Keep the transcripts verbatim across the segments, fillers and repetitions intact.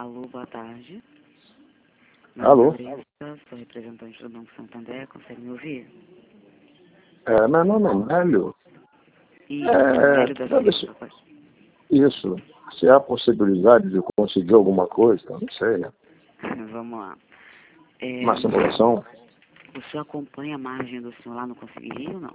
Alô, boa tarde. Alô? Marisa, sou representante do Banco Santander, consegue me ouvir? É, meu nome é Nélio. Isso, É, Nélio da sabe Silva. se- Isso. Se há possibilidade de conseguir alguma coisa, não sei, né? Vamos lá. É, Uma simulação. o senhor acompanha a margem do senhor lá no Conseguiria ou não?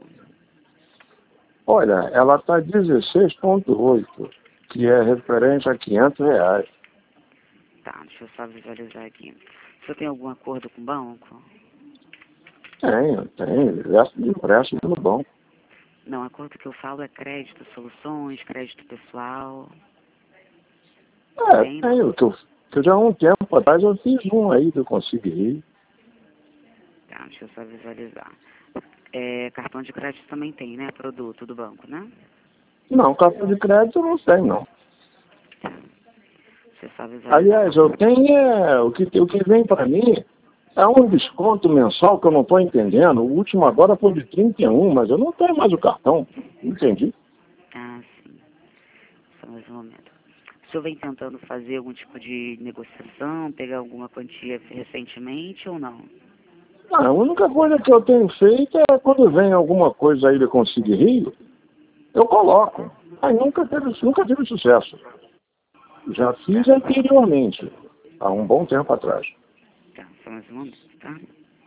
Olha, ela está dezesseis vírgula oito, que é referente a quinhentos reais. Tá, deixa eu só visualizar aqui. O senhor tem algum acordo com o banco? Tenho, tenho. Diversos de empréstimo no banco. Não, acordo que eu falo é crédito soluções, crédito pessoal. É, Tem, não? tenho. Que eu, que eu já há um tempo atrás eu fiz um aí que eu consegui. Tá, deixa eu só visualizar. É, cartão de crédito também tem, né? Produto do banco, né? Não, cartão de crédito eu não tenho, não. Tá. Deixa eu só visualizar. Aliás, eu tenho é, o, que, o que vem para mim é um desconto mensal que eu não estou entendendo. O último agora foi de trinta e um, mas eu não tenho mais o cartão. Entendi. Ah, sim. Só mais um momento. O senhor vem tentando fazer algum tipo de negociação, pegar alguma quantia recentemente ou não? Ah, a única coisa que eu tenho feito é quando vem alguma coisa aí de conseguir rio, eu coloco. Mas nunca teve, nunca tive sucesso. Já fiz Tá, anteriormente, há um bom tempo atrás. tá. Só mais um momento, tá?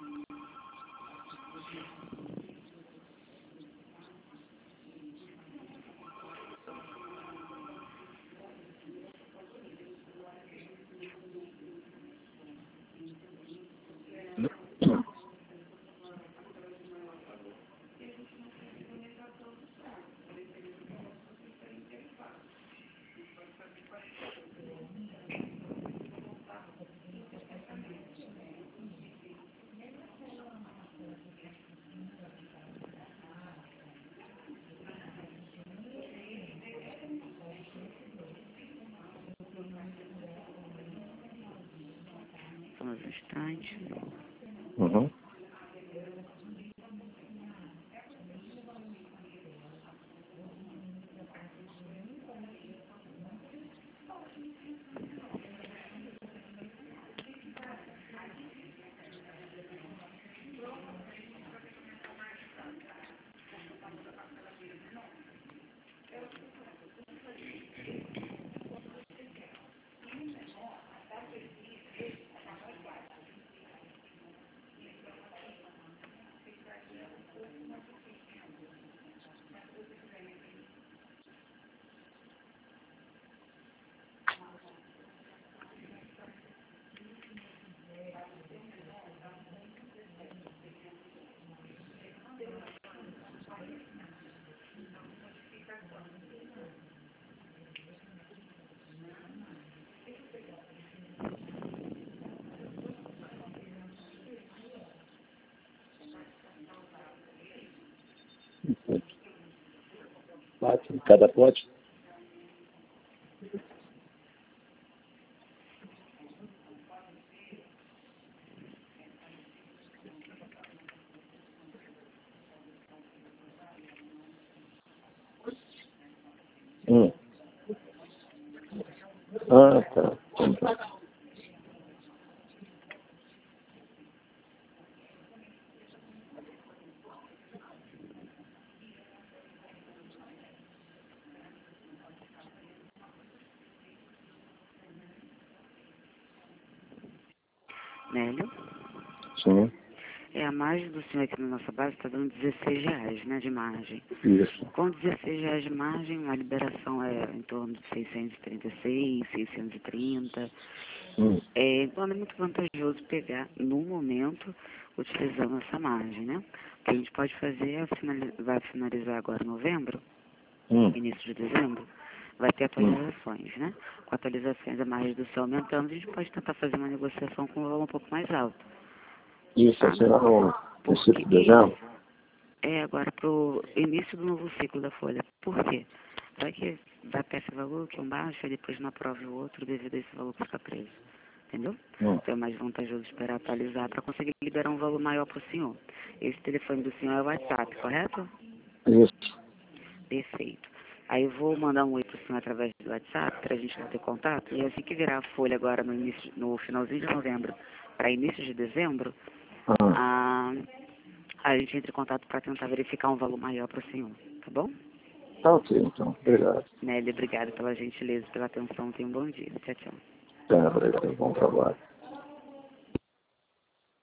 Só mais um instante. Uhum. Bate em cada pote. Hum. Ah, tá. Nélio? Sim, É, a margem do senhor aqui na nossa base está dando dezesseis reais, né, de margem. isso. Com dezesseis reais de margem, a liberação é em torno de seiscentos e trinta e seis, seiscentos e trinta. Hum. É, então é muito vantajoso pegar, no momento, utilizando essa margem, né? O que a gente pode fazer é, finali- vai finalizar agora em novembro, Hum. início de dezembro, vai ter Hum. atualizações, né? Com atualizações, a margem do céu aumentando, a gente pode tentar fazer uma negociação com um valor um pouco mais alto. Isso, Tá? assim, lá no princípio Porque de dezembro. isso é agora para o início do novo ciclo da folha. Por quê? Vai que vai até esse valor, que é um baixo, e depois não aprova o outro, devido a esse valor que fica preso. Entendeu? Hum. Então é mais vantajoso esperar atualizar para conseguir liberar um valor maior para o senhor. Esse telefone do senhor é o WhatsApp, correto? Isso. Perfeito. Aí eu vou mandar um oi pro senhor através do WhatsApp para a gente não ter contato. E assim que virar a folha agora no, início, no finalzinho de novembro para início de dezembro, Ah, a, a gente entra em contato para tentar verificar um valor maior para o senhor, tá bom? tá ok, então. Obrigado. Nelly, obrigada pela gentileza, pela atenção. Tenha um bom dia. Tchau, tchau. É, obrigado. Bom trabalho.